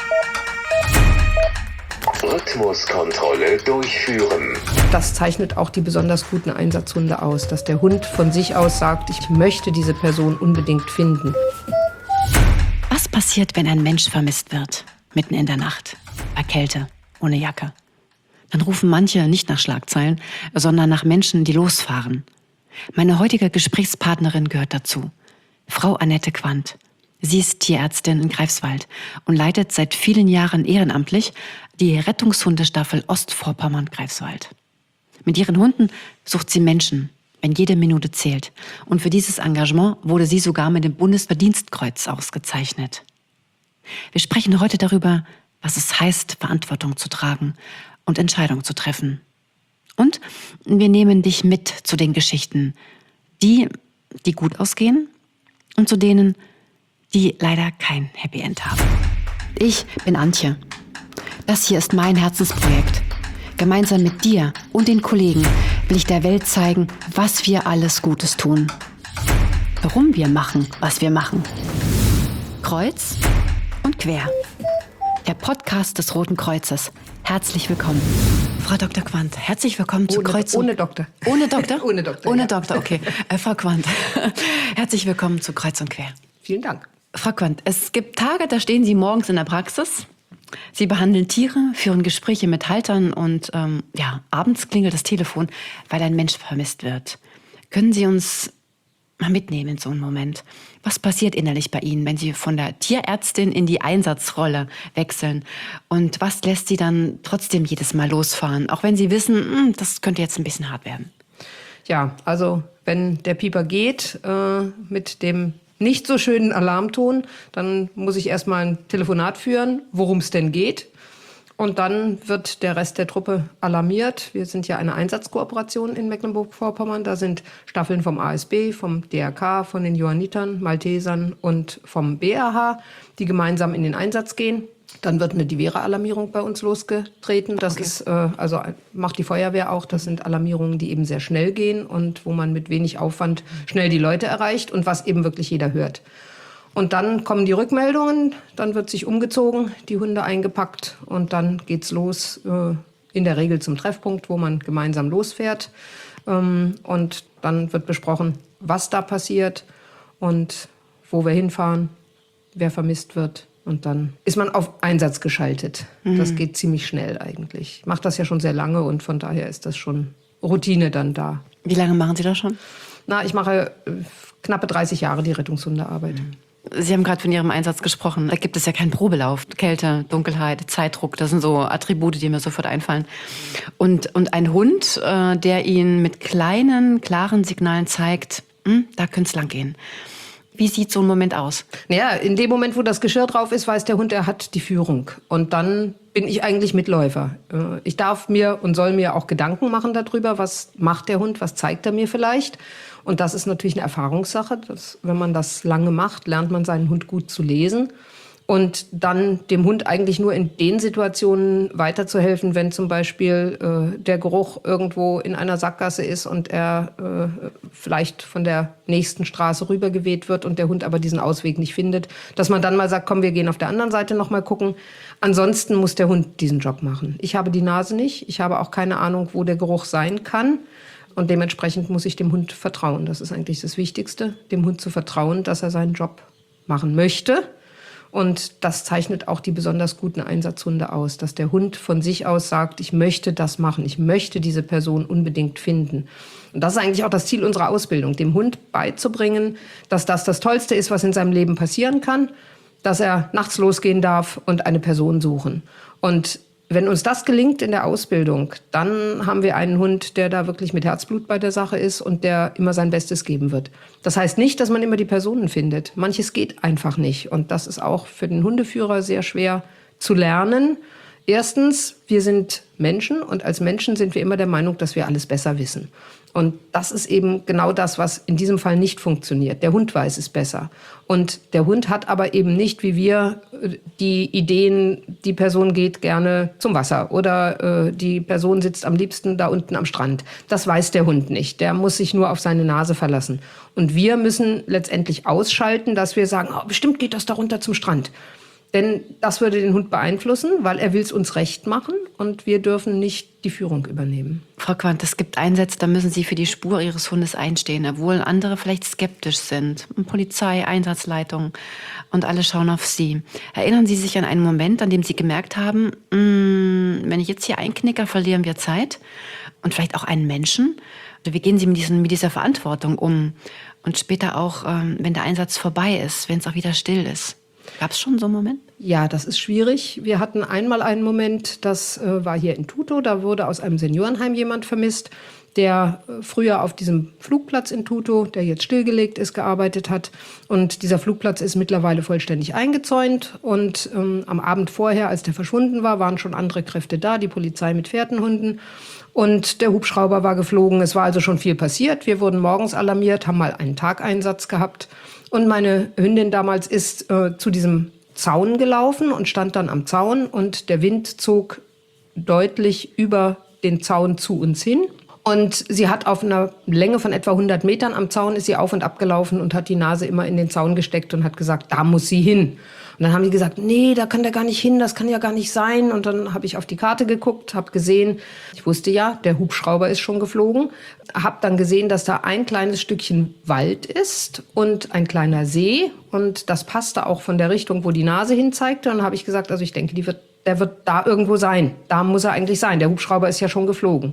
Rhythmuskontrolle durchführen. Das zeichnet auch die besonders guten Einsatzhunde aus, dass der Hund von sich aus sagt, ich möchte diese Person unbedingt finden. Was passiert, wenn ein Mensch vermisst wird? Mitten in der Nacht, bei Kälte, ohne Jacke. Dann rufen manche nicht nach Schlagzeilen, sondern nach Menschen, die losfahren. Meine heutige Gesprächspartnerin gehört dazu. Frau Annette Quandt. Sie ist Tierärztin in Greifswald und leitet seit vielen Jahren ehrenamtlich die Rettungshundestaffel Ostvorpommern-Greifswald. Mit ihren Hunden sucht sie Menschen, wenn jede Minute zählt. Und für dieses Engagement wurde sie sogar mit dem Bundesverdienstkreuz ausgezeichnet. Wir sprechen heute darüber, was es heißt, Verantwortung zu tragen und Entscheidungen zu treffen. Und wir nehmen dich mit zu den Geschichten, die gut ausgehen und zu denen, die leider kein Happy End haben. Ich bin Antje. Das hier ist mein Herzensprojekt. Gemeinsam mit dir und den Kollegen will ich der Welt zeigen, was wir alles Gutes tun. Warum wir machen, was wir machen. Kreuz und quer. Der Podcast des Roten Kreuzes. Herzlich willkommen. Frau Dr. Quandt, herzlich willkommen zu Kreuz und... Ohne Doktor. Ohne Doktor? Ohne Doktor, Ohne ja. Doktor, okay. Frau Quandt, herzlich willkommen zu Kreuz und quer. Vielen Dank. Frau Quandt, es gibt Tage, da stehen Sie morgens in der Praxis. Sie behandeln Tiere, führen Gespräche mit Haltern und abends klingelt das Telefon, weil ein Mensch vermisst wird. Können Sie uns mal mitnehmen in so einen Moment? Was passiert innerlich bei Ihnen, wenn Sie von der Tierärztin in die Einsatzrolle wechseln? Und was lässt Sie dann trotzdem jedes Mal losfahren, auch wenn Sie wissen, das könnte jetzt ein bisschen hart werden? Ja, also wenn der Pieper geht mit dem nicht so schönen Alarmton, dann muss ich erstmal ein Telefonat führen, worum es denn geht. Und dann wird der Rest der Truppe alarmiert. Wir sind ja eine Einsatzkooperation in Mecklenburg-Vorpommern. Da sind Staffeln vom ASB, vom DRK, von den Johannitern, Maltesern und vom BRH, die gemeinsam in den Einsatz gehen. Dann wird eine Divera-Alarmierung bei uns losgetreten. Das ist, macht die Feuerwehr auch. Das sind Alarmierungen, die eben sehr schnell gehen und wo man mit wenig Aufwand schnell die Leute erreicht und was eben wirklich jeder hört. Und dann kommen die Rückmeldungen, dann wird sich umgezogen, die Hunde eingepackt und dann geht's los, in der Regel zum Treffpunkt, wo man gemeinsam losfährt. Und dann wird besprochen, was da passiert und wo wir hinfahren, wer vermisst wird. Und dann ist man auf Einsatz geschaltet. Das geht ziemlich schnell eigentlich. Ich mache das ja schon sehr lange und von daher ist das schon Routine dann da. Wie lange machen Sie das schon? Ich mache knappe 30 Jahre die Rettungshundearbeit. Sie haben gerade von Ihrem Einsatz gesprochen. Da gibt es ja keinen Probelauf. Kälte, Dunkelheit, Zeitdruck, das sind so Attribute, die mir sofort einfallen. Und ein Hund, der Ihnen mit kleinen, klaren Signalen zeigt, da könnte es lang gehen. Wie sieht so ein Moment aus? Naja, in dem Moment, wo das Geschirr drauf ist, weiß der Hund, er hat die Führung. Und dann bin ich eigentlich Mitläufer. Ich darf mir und soll mir auch Gedanken machen darüber, was macht der Hund, was zeigt er mir vielleicht. Und das ist natürlich eine Erfahrungssache. Wenn man das lange macht, lernt man seinen Hund gut zu lesen. Und dann dem Hund eigentlich nur in den Situationen weiterzuhelfen, wenn zum Beispiel der Geruch irgendwo in einer Sackgasse ist und er vielleicht von der nächsten Straße rübergeweht wird und der Hund aber diesen Ausweg nicht findet, dass man dann mal sagt, komm, wir gehen auf der anderen Seite noch mal gucken. Ansonsten muss der Hund diesen Job machen. Ich habe die Nase nicht, ich habe auch keine Ahnung, wo der Geruch sein kann. Und dementsprechend muss ich dem Hund vertrauen. Das ist eigentlich das Wichtigste, dem Hund zu vertrauen, dass er seinen Job machen möchte. Und das zeichnet auch die besonders guten Einsatzhunde aus, dass der Hund von sich aus sagt, ich möchte das machen, ich möchte diese Person unbedingt finden. Und das ist eigentlich auch das Ziel unserer Ausbildung, dem Hund beizubringen, dass das Tollste ist, was in seinem Leben passieren kann, dass er nachts losgehen darf und eine Person suchen. Und wenn uns das gelingt in der Ausbildung, dann haben wir einen Hund, der da wirklich mit Herzblut bei der Sache ist und der immer sein Bestes geben wird. Das heißt nicht, dass man immer die Personen findet. Manches geht einfach nicht. Und das ist auch für den Hundeführer sehr schwer zu lernen. Erstens, wir sind Menschen und als Menschen sind wir immer der Meinung, dass wir alles besser wissen. Und das ist eben genau das, was in diesem Fall nicht funktioniert. Der Hund weiß es besser. Und der Hund hat aber eben nicht, wie wir, die Ideen, die Person geht gerne zum Wasser oder die Person sitzt am liebsten da unten am Strand. Das weiß der Hund nicht. Der muss sich nur auf seine Nase verlassen. Und wir müssen letztendlich ausschalten, dass wir sagen, oh, bestimmt geht das da runter zum Strand. Denn das würde den Hund beeinflussen, weil er will es uns recht machen und wir dürfen nicht die Führung übernehmen. Frau Quandt, es gibt Einsätze, da müssen Sie für die Spur Ihres Hundes einstehen, obwohl andere vielleicht skeptisch sind. Polizei, Einsatzleitung und alle schauen auf Sie. Erinnern Sie sich an einen Moment, an dem Sie gemerkt haben, wenn ich jetzt hier einknicke, verlieren wir Zeit und vielleicht auch einen Menschen? Wie gehen Sie mit dieser Verantwortung um? Und später auch, wenn der Einsatz vorbei ist, wenn es auch wieder still ist. Gab es schon so einen Moment? Ja, das ist schwierig. Wir hatten einmal einen Moment, das war hier in Tutow, da wurde aus einem Seniorenheim jemand vermisst, der früher auf diesem Flugplatz in Tutow, der jetzt stillgelegt ist, gearbeitet hat. Und dieser Flugplatz ist mittlerweile vollständig eingezäunt. Und am Abend vorher, als der verschwunden war, waren schon andere Kräfte da, die Polizei mit Fährtenhunden. Und der Hubschrauber war geflogen. Es war also schon viel passiert. Wir wurden morgens alarmiert, haben mal einen Tageinsatz gehabt. Und meine Hündin damals ist zu diesem Zaun gelaufen und stand dann am Zaun. Und der Wind zog deutlich über den Zaun zu uns hin. Und sie hat auf einer Länge von etwa 100 Metern am Zaun ist sie auf und ab gelaufen und hat die Nase immer in den Zaun gesteckt und hat gesagt, da muss sie hin. Und dann haben die gesagt, nee, da kann der gar nicht hin, das kann ja gar nicht sein. Und dann habe ich auf die Karte geguckt, habe gesehen, ich wusste ja, der Hubschrauber ist schon geflogen. Habe dann gesehen, dass da ein kleines Stückchen Wald ist und ein kleiner See. Und das passte auch von der Richtung, wo die Nase hin zeigte. Und dann habe ich gesagt, also ich denke, der wird da irgendwo sein. Da muss er eigentlich sein. Der Hubschrauber ist ja schon geflogen.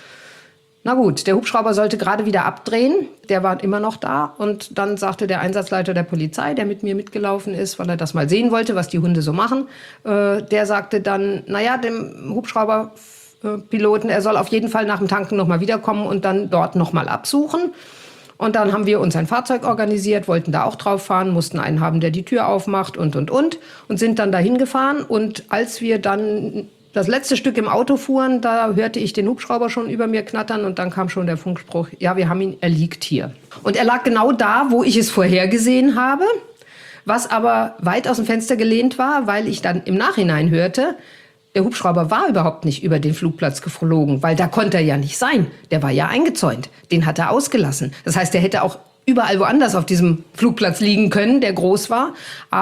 Na gut, der Hubschrauber sollte gerade wieder abdrehen. Der war immer noch da. Und dann sagte der Einsatzleiter der Polizei, der mit mir mitgelaufen ist, weil er das mal sehen wollte, was die Hunde so machen, der sagte dann, naja, dem Hubschrauberpiloten, er soll auf jeden Fall nach dem Tanken noch mal wiederkommen und dann dort noch mal absuchen. Und dann haben wir uns ein Fahrzeug organisiert, wollten da auch drauf fahren, mussten einen haben, der die Tür aufmacht und sind dann dahin gefahren. Und als wir dann das letzte Stück im Auto fuhren, da hörte ich den Hubschrauber schon über mir knattern und dann kam schon der Funkspruch, ja, wir haben ihn, er liegt hier. Und er lag genau da, wo ich es vorhergesehen habe, was aber weit aus dem Fenster gelehnt war, weil ich dann im Nachhinein hörte, der Hubschrauber war überhaupt nicht über den Flugplatz geflogen, weil da konnte er ja nicht sein. Der war ja eingezäunt, den hat er ausgelassen. Das heißt, er hätte auch überall woanders auf diesem Flugplatz liegen können, der groß war.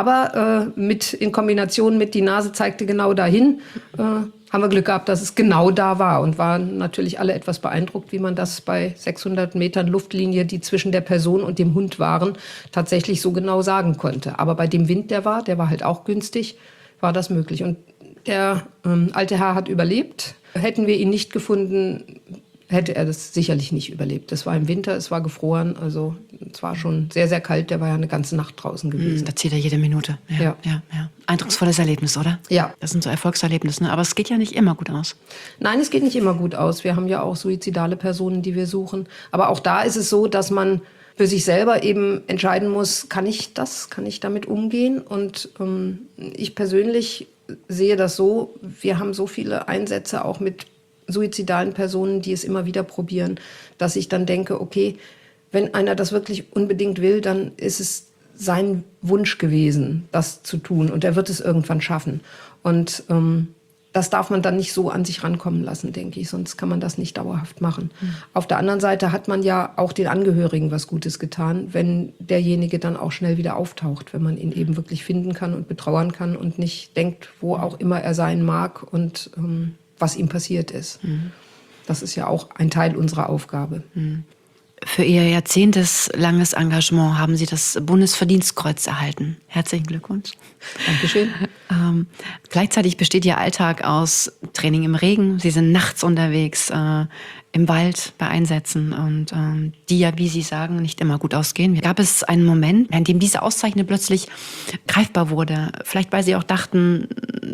Aber in Kombination mit die Nase zeigte genau dahin, haben wir Glück gehabt, dass es genau da war. Und waren natürlich alle etwas beeindruckt, wie man das bei 600 Metern Luftlinie, die zwischen der Person und dem Hund waren, tatsächlich so genau sagen konnte. Aber bei dem Wind, der war halt auch günstig, war das möglich. Und der alte Herr hat überlebt. Hätten wir ihn nicht gefunden, hätte er das sicherlich nicht überlebt. Es war im Winter, es war gefroren, also es war schon sehr, sehr kalt. Der war ja eine ganze Nacht draußen gewesen. Da zählt er jede Minute. Ja. Eindrucksvolles Erlebnis, oder? Ja. Das sind so Erfolgserlebnisse, ne? Aber es geht ja nicht immer gut aus. Nein, es geht nicht immer gut aus. Wir haben ja auch suizidale Personen, die wir suchen. Aber auch da ist es so, dass man für sich selber eben entscheiden muss, kann ich damit umgehen? Und ich persönlich sehe das so, wir haben so viele Einsätze auch mit suizidalen Personen, die es immer wieder probieren, dass ich dann denke, okay, wenn einer das wirklich unbedingt will, dann ist es sein Wunsch gewesen, das zu tun und er wird es irgendwann schaffen. Und das darf man dann nicht so an sich rankommen lassen, denke ich, sonst kann man das nicht dauerhaft machen. Auf der anderen Seite hat man ja auch den Angehörigen was Gutes getan, wenn derjenige dann auch schnell wieder auftaucht, wenn man ihn eben wirklich finden kann und betrauern kann und nicht denkt, wo auch immer er sein mag und was ihm passiert ist. Das ist ja auch ein Teil unserer Aufgabe. Für Ihr jahrzehntelanges Engagement haben Sie das Bundesverdienstkreuz erhalten. Herzlichen Glückwunsch. Dankeschön. Gleichzeitig besteht Ihr Alltag aus Training im Regen. Sie sind nachts unterwegs, im Wald bei Einsätzen und die ja, wie Sie sagen, nicht immer gut ausgehen. Gab es einen Moment, in dem diese Auszeichnung plötzlich greifbar wurde? Vielleicht, weil Sie auch dachten,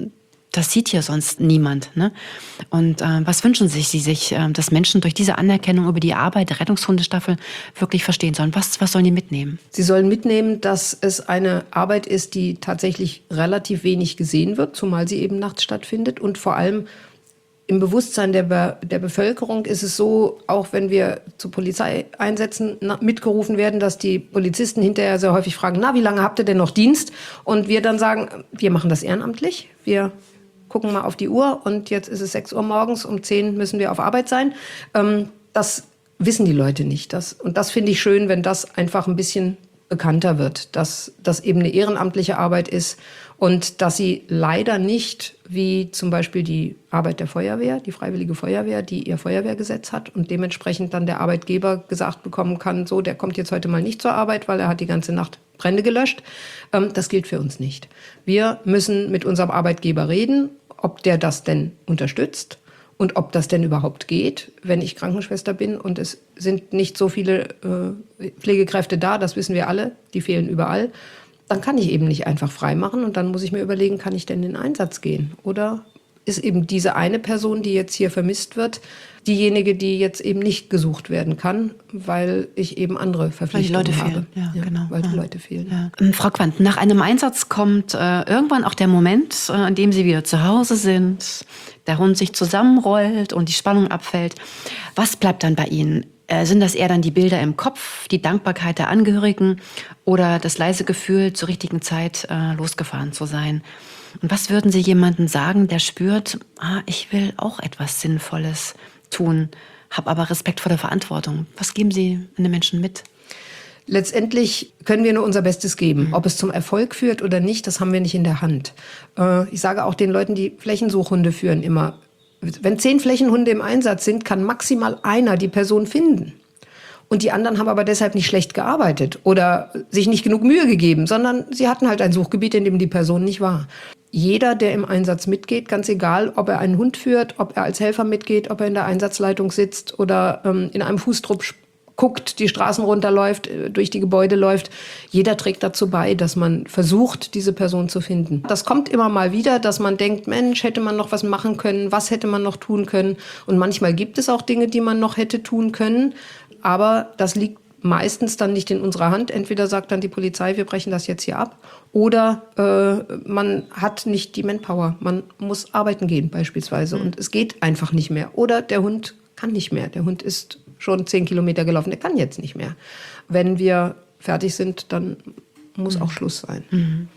das sieht hier sonst niemand. Ne? Und was wünschen Sie sich, dass Menschen durch diese Anerkennung über die Arbeit der Rettungshundestaffel wirklich verstehen sollen? Was sollen die mitnehmen? Sie sollen mitnehmen, dass es eine Arbeit ist, die tatsächlich relativ wenig gesehen wird, zumal sie eben nachts stattfindet. Und vor allem im Bewusstsein der Bevölkerung ist es so, auch wenn wir zu Polizeieinsätzen mitgerufen werden, dass die Polizisten hinterher sehr häufig fragen, na, wie lange habt ihr denn noch Dienst? Und wir dann sagen, wir machen das ehrenamtlich. Wir gucken mal auf die Uhr und jetzt ist es 6 Uhr morgens, um 10 müssen wir auf Arbeit sein. Das wissen die Leute nicht. Und das finde ich schön, wenn das einfach ein bisschen bekannter wird, dass das eben eine ehrenamtliche Arbeit ist und dass sie leider nicht wie zum Beispiel die Arbeit der Feuerwehr, die Freiwillige Feuerwehr, die ihr Feuerwehrgesetz hat und dementsprechend dann der Arbeitgeber gesagt bekommen kann, so, der kommt jetzt heute mal nicht zur Arbeit, weil er hat die ganze Nacht Brände gelöscht. Das gilt für uns nicht. Wir müssen mit unserem Arbeitgeber reden, ob der das denn unterstützt. Und ob das denn überhaupt geht, wenn ich Krankenschwester bin und es sind nicht so viele Pflegekräfte da, das wissen wir alle, die fehlen überall, dann kann ich eben nicht einfach frei machen und dann muss ich mir überlegen, kann ich denn in den Einsatz gehen? Oder ist eben diese eine Person, die jetzt hier vermisst wird, diejenige, die jetzt eben nicht gesucht werden kann, weil ich eben andere Verpflichtungen habe. Weil die Leute fehlen. Ja, genau. Weil die Leute fehlen. Ja. Frau Quandt, nach einem Einsatz kommt irgendwann auch der Moment, an dem Sie wieder zu Hause sind, der Hund sich zusammenrollt und die Spannung abfällt. Was bleibt dann bei Ihnen? Sind das eher dann die Bilder im Kopf, die Dankbarkeit der Angehörigen oder das leise Gefühl, zur richtigen Zeit losgefahren zu sein? Und was würden Sie jemandem sagen, der spürt, ich will auch etwas Sinnvolles tun, habe aber Respekt vor der Verantwortung? Was geben Sie den Menschen mit? Letztendlich können wir nur unser Bestes geben. Ob es zum Erfolg führt oder nicht, das haben wir nicht in der Hand. Ich sage auch den Leuten, die Flächensuchhunde führen, immer, wenn 10 Flächenhunde im Einsatz sind, kann maximal einer die Person finden. Und die anderen haben aber deshalb nicht schlecht gearbeitet oder sich nicht genug Mühe gegeben, sondern sie hatten halt ein Suchgebiet, in dem die Person nicht war. Jeder, der im Einsatz mitgeht, ganz egal, ob er einen Hund führt, ob er als Helfer mitgeht, ob er in der Einsatzleitung sitzt oder in einem Fußtrupp guckt, die Straßen runterläuft, durch die Gebäude läuft. Jeder trägt dazu bei, dass man versucht, diese Person zu finden. Das kommt immer mal wieder, dass man denkt, Mensch, hätte man noch was machen können, was hätte man noch tun können? Und manchmal gibt es auch Dinge, die man noch hätte tun können, aber das liegt meistens dann nicht in unserer Hand. Entweder sagt dann die Polizei, wir brechen das jetzt hier ab, oder man hat nicht die Manpower. Man muss arbeiten gehen beispielsweise und es geht einfach nicht mehr. Oder der Hund kann nicht mehr. Der Hund ist schon 10 Kilometer gelaufen, der kann jetzt nicht mehr. Wenn wir fertig sind, dann muss auch Schluss sein.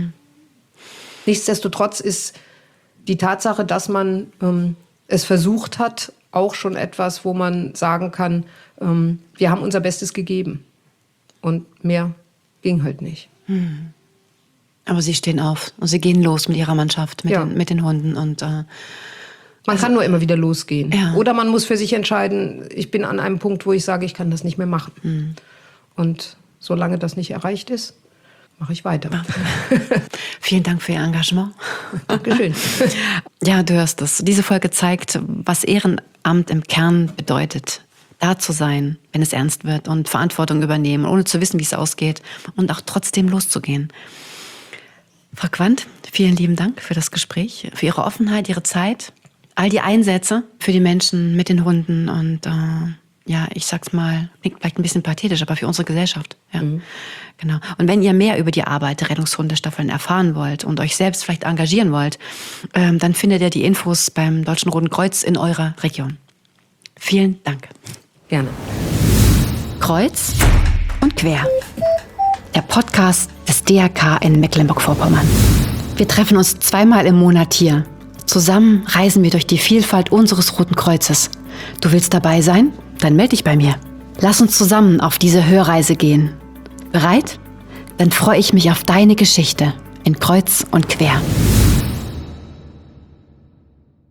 Nichtsdestotrotz ist die Tatsache, dass man es versucht hat, auch schon etwas, wo man sagen kann, wir haben unser Bestes gegeben. Und mehr ging halt nicht. Aber Sie stehen auf und Sie gehen los mit Ihrer Mannschaft, mit den Hunden. Und, man kann nur immer wieder losgehen. Ja. Oder man muss für sich entscheiden, ich bin an einem Punkt, wo ich sage, ich kann das nicht mehr machen. Und solange das nicht erreicht ist, mache ich weiter. Vielen Dank für Ihr Engagement. Dankeschön. Ja, du hörst es. Diese Folge zeigt, was Ehrenamt im Kern bedeutet. Da zu sein, wenn es ernst wird und Verantwortung übernehmen, ohne zu wissen, wie es ausgeht und auch trotzdem loszugehen. Frau Quandt, vielen lieben Dank für das Gespräch, für Ihre Offenheit, Ihre Zeit, all die Einsätze für die Menschen mit den Hunden und ich sag's mal, klingt vielleicht ein bisschen pathetisch, aber für unsere Gesellschaft. Ja. Genau. Und wenn ihr mehr über die Arbeit der Rettungshundestaffeln erfahren wollt und euch selbst vielleicht engagieren wollt, dann findet ihr die Infos beim Deutschen Roten Kreuz in eurer Region. Vielen Dank. Gerne. Kreuz und quer. Der Podcast des DRK in Mecklenburg-Vorpommern. Wir treffen uns 2-mal im Monat hier. Zusammen reisen wir durch die Vielfalt unseres Roten Kreuzes. Du willst dabei sein? Dann melde dich bei mir. Lass uns zusammen auf diese Hörreise gehen. Bereit? Dann freue ich mich auf deine Geschichte in Kreuz und Quer.